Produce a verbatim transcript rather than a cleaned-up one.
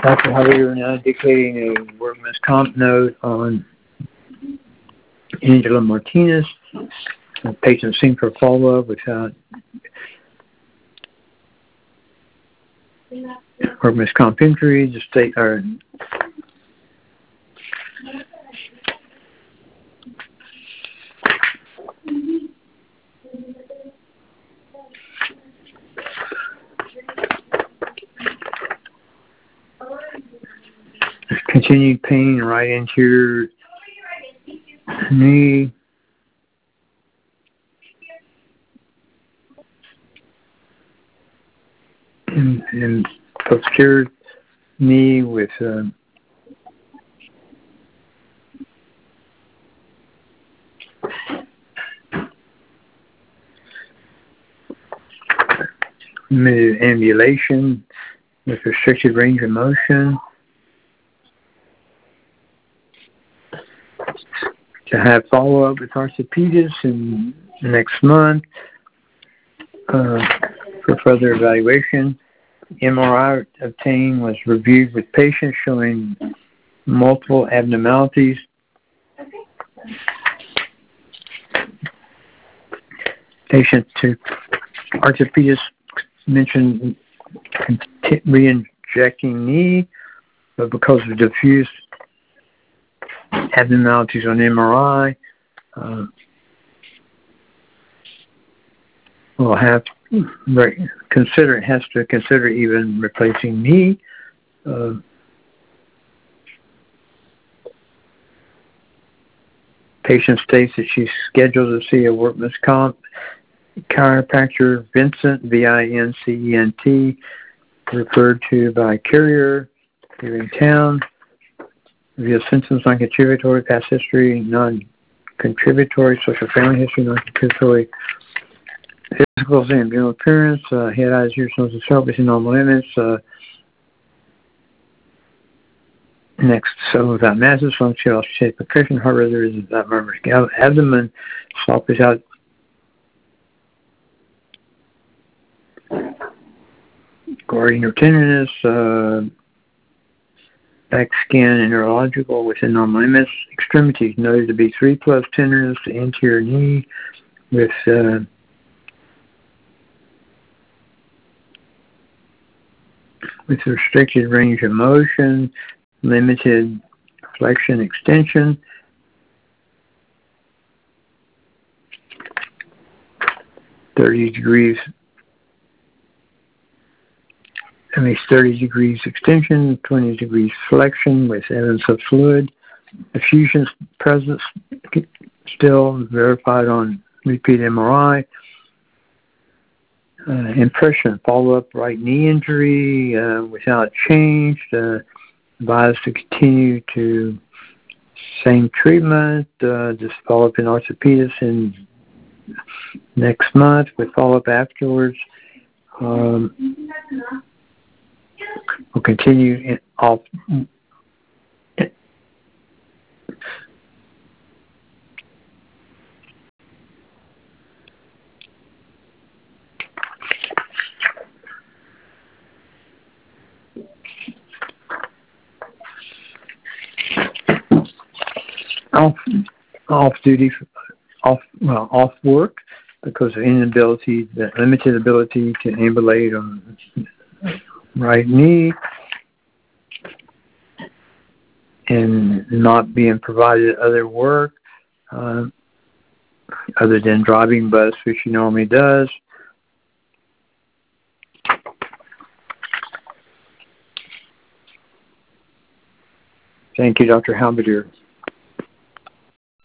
Doctor Javier now dictating a workman's comp note on Angela Martinez. The patient seen for follow-up without workman's comp injury. The state or continued pain in right anterior knee. And, and posterior knee with uh, limited ambulation with restricted range of motion. To have follow-up with orthopedist in next month uh, for further evaluation. M R I obtained was reviewed with patients showing multiple abnormalities. Patient to orthopedist mentioned re-injecting knee, but because of diffuse abnormalities on M R I, uh, we'll have to consider, has to consider even replacing knee. Uh, patient states that she's scheduled to see a workman's comp chiropractor, Vincent, V I N C E N T, referred to by carrier here in town. Via symptoms non-contributory, past history, non-contributory, social family history, non-contributory, physical and general appearance, uh, head, eyes, ears, nose, and throat within normal limits. Uh, next, so without masses, functional shape of cushion, heart rate is without murmurs, abdomen, soft without guarding or tenderness, uh, back skin and neurological within normal limits. Extremities noted to be three plus tenderness to anterior knee with uh, with restricted range of motion, limited flexion extension. thirty degrees At least thirty degrees extension, twenty degrees flexion with evidence of fluid. Effusions present still verified on repeat M R I. Uh, impression, follow-up right knee injury uh, without change. Uh, advised to continue to same treatment. Uh, just follow-up in orthopedist in next month with follow-up afterwards. Um, We'll continue in off. Off, off duty, off well, off work because of inability, the limited ability to ambulate on right knee, and not being provided other work uh, other than driving bus, which she normally does. Thank you, Doctor Halberdier.